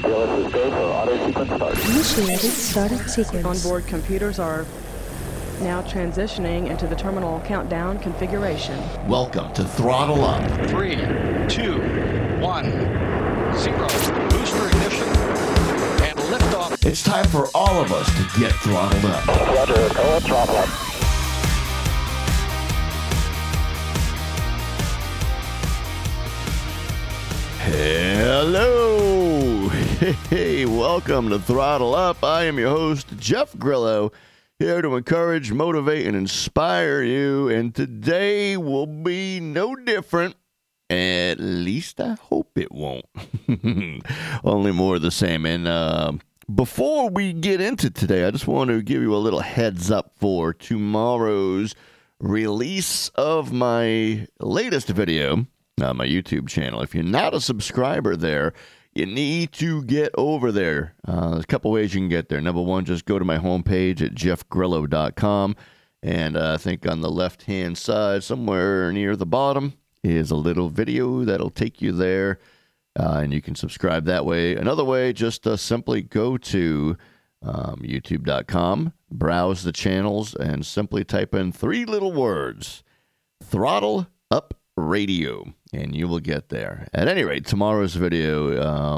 VLS is go for auto sequence start. Initiated startup sequence. Onboard computers are now transitioning into the terminal countdown configuration. Welcome to Throttle Up. 3, 2, 1, 0. Booster ignition and liftoff. It's time for all of us to get throttled up. Roger, go throttle up. Hello. Hey, welcome to Throttle Up. I am your host, Jeff Grillo, here to encourage, motivate, and inspire you. And today will be no different. At least I hope it won't. Only more of the same. And before we get into today, I just want to give you a little heads up for tomorrow's release of my latest video on my YouTube channel. If you're not a subscriber there, you need to get over there. There's a couple ways you can get there. Number one, just go to my homepage at jeffgrillo.com. And I think on the left-hand side, somewhere near the bottom, is a little video that'll take you there. And you can subscribe that way. Another way, just simply go to youtube.com, browse the channels, and simply type in three little words: Throttle Up Radio, and you will get there. At any rate, tomorrow's video,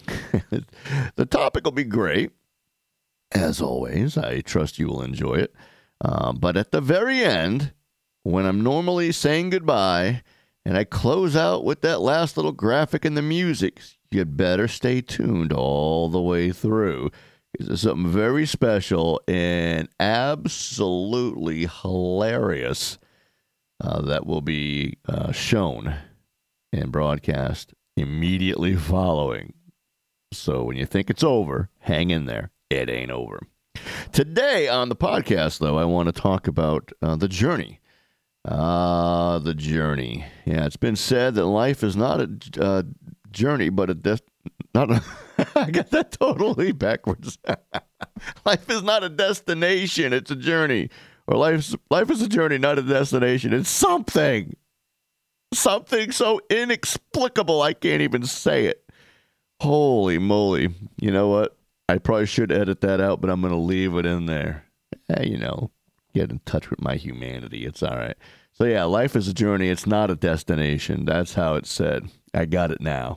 the topic will be great. As always, I trust you will enjoy it. But at the very end, when I'm normally saying goodbye, and I close out with that last little graphic and the music, you'd better stay tuned all the way through. There's something very special and absolutely hilarious that will be shown and broadcast immediately following. So when you think it's over, hang in there. It ain't over. Today on the podcast, though, I want to talk about the journey. The journey. Yeah, it's been said that life is not a journey, but I got that totally backwards. Life is not a destination, it's a journey. Or life is a journey, not a destination. It's something so inexplicable I can't even say it. Holy moly. You know what? I probably should edit that out, but I'm going to leave it in there. Get in touch with my humanity. It's all right. So yeah, life is a journey. It's not a destination. That's how it's said. I got it now.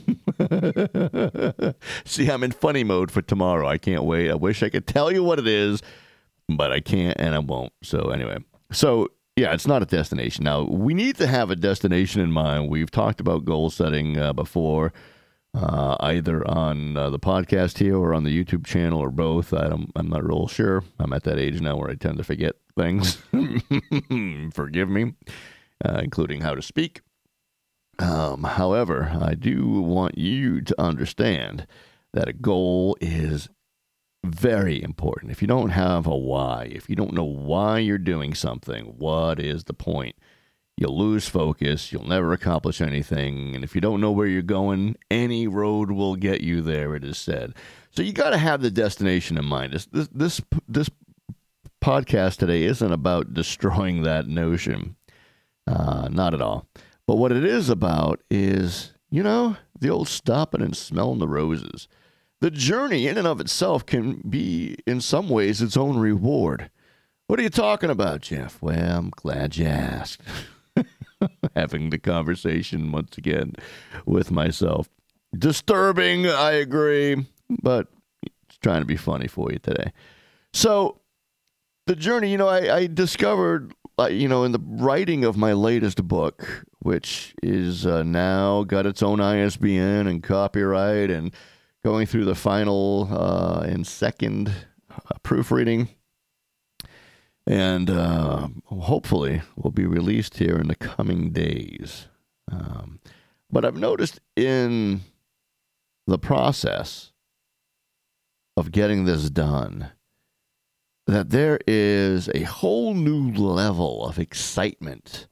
See, I'm in funny mode for tomorrow. I can't wait. I wish I could tell you what it is, but I can't and I won't. So anyway, yeah, it's not a destination. Now, we need to have a destination in mind. We've talked about goal setting before, either on the podcast here or on the YouTube channel or both. I'm not real sure. I'm at that age now where I tend to forget things. Forgive me, including how to speak. However, I do want you to understand that a goal is very important. If you don't have a why, if you don't know why you're doing something, what is the point? You'll lose focus. You'll never accomplish anything. And if you don't know where you're going, any road will get you there, it is said. So you got to have the destination in mind. This podcast today isn't about destroying that notion. Not at all. But what it is about is, the old stopping and smelling the roses. The journey in and of itself can be, in some ways, its own reward. What are you talking about, Jeff? Well, I'm glad you asked. Having the conversation once again with myself. Disturbing, I agree, but it's trying to be funny for you today. So, the journey, I discovered, in the writing of my latest book, which is now got its own ISBN and copyright and going through the final and second proofreading. And hopefully will be released here in the coming days. But I've noticed in the process of getting this done that there is a whole new level of excitement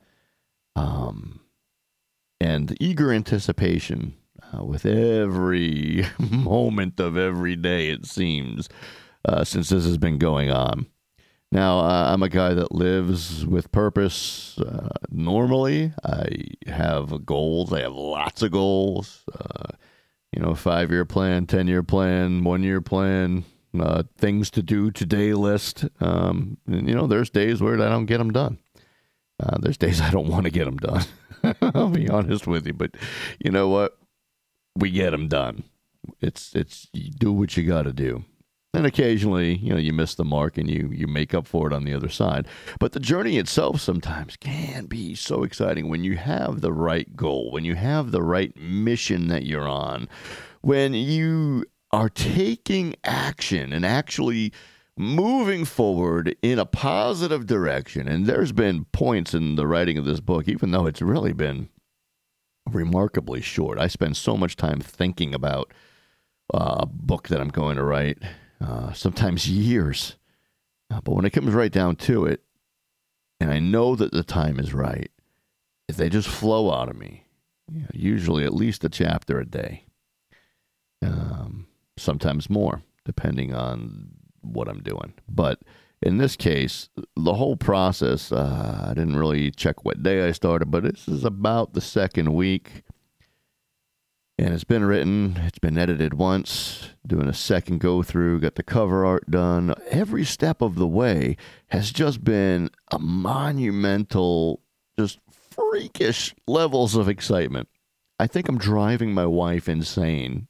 and eager anticipation with every moment of every day, it seems, since this has been going on. Now, I'm a guy that lives with purpose normally. I have goals. I have lots of goals. 5-year plan, 10-year plan, 1-year plan, things to do today list. And, there's days where I don't get them done. There's days I don't want to get them done. I'll be honest with you, but you know what? We get them done. It's you do what you got to do. And occasionally, you miss the mark and you make up for it on the other side. But the journey itself sometimes can be so exciting when you have the right goal, when you have the right mission that you're on, when you are taking action and actually moving forward in a positive direction. And there's been points in the writing of this book, even though it's really been remarkably short. I spend so much time thinking about a book that I'm going to write. Sometimes years. But when it comes right down to it, and I know that the time is right, if they just flow out of me, usually at least a chapter a day, sometimes more, depending on what I'm doing. But in this case, the whole process, I didn't really check what day I started, but this is about the second week. And it's been written, it's been edited once, doing a second go-through, got the cover art done. Every step of the way has just been a monumental, just freakish levels of excitement. I think I'm driving my wife insane.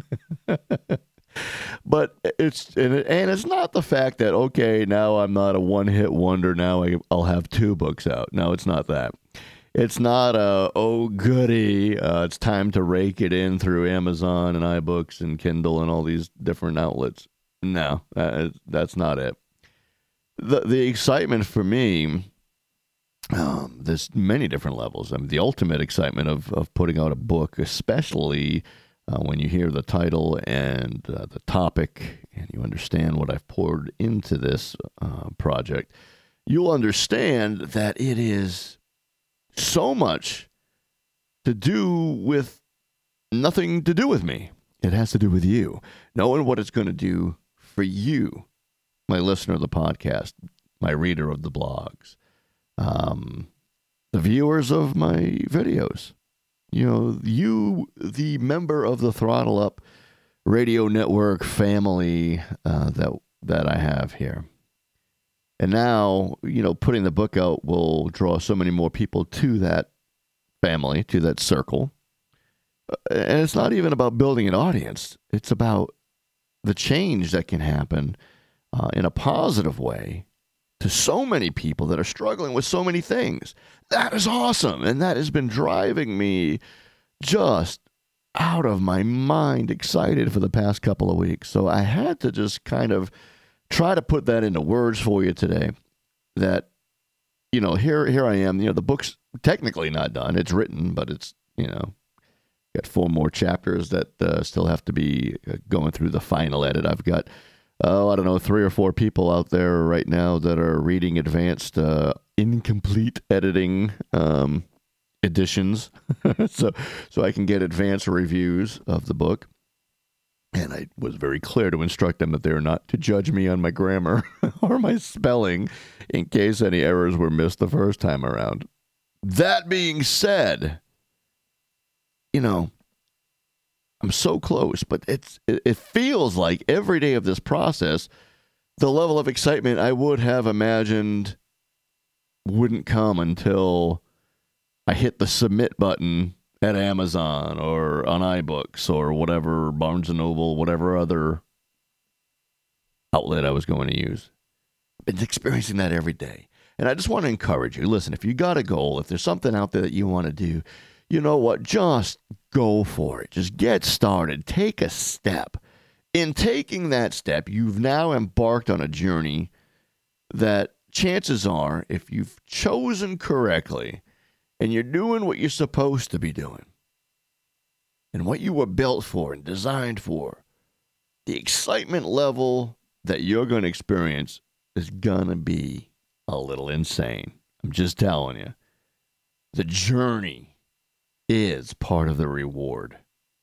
But it's not the fact that, okay, now I'm not a one-hit wonder, now I'll have 2 books out. No, it's not that. It's not oh goody, it's time to rake it in through Amazon and iBooks and Kindle and all these different outlets. No, that's not it. The excitement for me, there's many different levels. I mean, the ultimate excitement of putting out a book, especially when you hear the title and the topic and you understand what I've poured into this project, you'll understand that it is so much to do with nothing to do with me. It has to do with you, knowing what it's going to do for you, my listener of the podcast, my reader of the blogs, the viewers of my videos, you, the member of the Throttle Up Radio Network family that I have here. And now, putting the book out will draw so many more people to that family, to that circle. And it's not even about building an audience. It's about the change that can happen in a positive way to so many people that are struggling with so many things. That is awesome. And that has been driving me just out of my mind excited for the past couple of weeks. So I had to just kind of try to put that into words for you today, that, here I am, the book's technically not done. It's written, but it's, got 4 more chapters that still have to be going through the final edit. I've got, 3 or 4 people out there right now that are reading advanced incomplete editing editions so I can get advanced reviews of the book. And I was very clear to instruct them that they are not to judge me on my grammar or my spelling in case any errors were missed the first time around. That being said, I'm so close, but it feels like every day of this process, the level of excitement I would have imagined wouldn't come until I hit the submit button at Amazon or on iBooks or whatever, Barnes & Noble, whatever other outlet I was going to use. I've been experiencing that every day. And I just want to encourage you. Listen, if you got a goal, if there's something out there that you want to do, you know what? Just go for it. Just get started. Take a step. In taking that step, you've now embarked on a journey that chances are, if you've chosen correctly, and you're doing what you're supposed to be doing, and what you were built for and designed for, the excitement level that you're going to experience is going to be a little insane. I'm just telling you. The journey is part of the reward.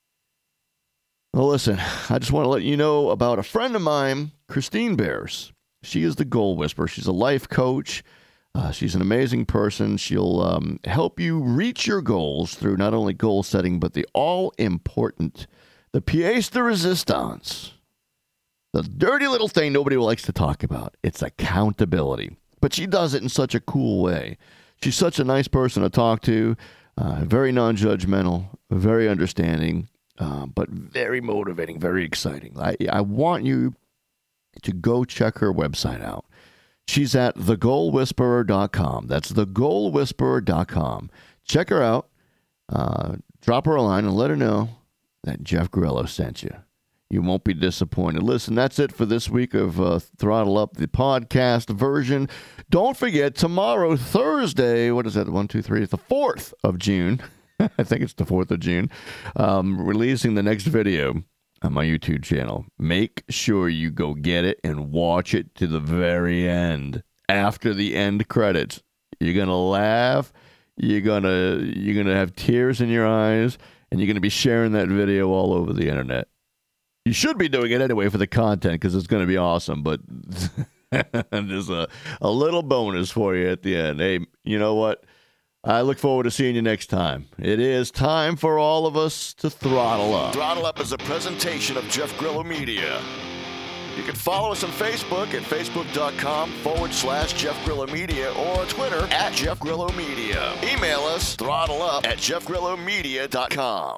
Well, listen, I just want to let you know about a friend of mine, Christine Bears. She is the Goal Whisperer. She's a life coach. She's an amazing person. She'll help you reach your goals through not only goal setting, but the all-important the pièce de résistance, the dirty little thing nobody likes to talk about. It's accountability. But she does it in such a cool way. She's such a nice person to talk to, very non-judgmental, very understanding, but very motivating, very exciting. I want you to go check her website out. She's at thegoalwhisperer.com. That's thegoalwhisperer.com. Check her out. Drop her a line and let her know that Jeff Grillo sent you. You won't be disappointed. Listen, that's it for this week of Throttle Up, the podcast version. Don't forget, tomorrow, Thursday, what is that, 1, 2, 3, it's the 4th of June. I think it's the 4th of June. Releasing the next video on my YouTube channel. Make sure you go get it and watch it to the very end. After the end credits, you're gonna laugh. You're gonna have tears in your eyes, and you're gonna be sharing that video all over the internet. You should be doing it anyway for the content because it's going to be awesome. But there's a little bonus for you at the end. Hey, you know what? I look forward to seeing you next time. It is time for all of us to throttle up. Throttle Up is a presentation of Jeff Grillo Media. You can follow us on Facebook at facebook.com/Jeff Grillo Media or on Twitter @Jeff Grillo Media. Email us throttleup@jeffgrillomedia.com.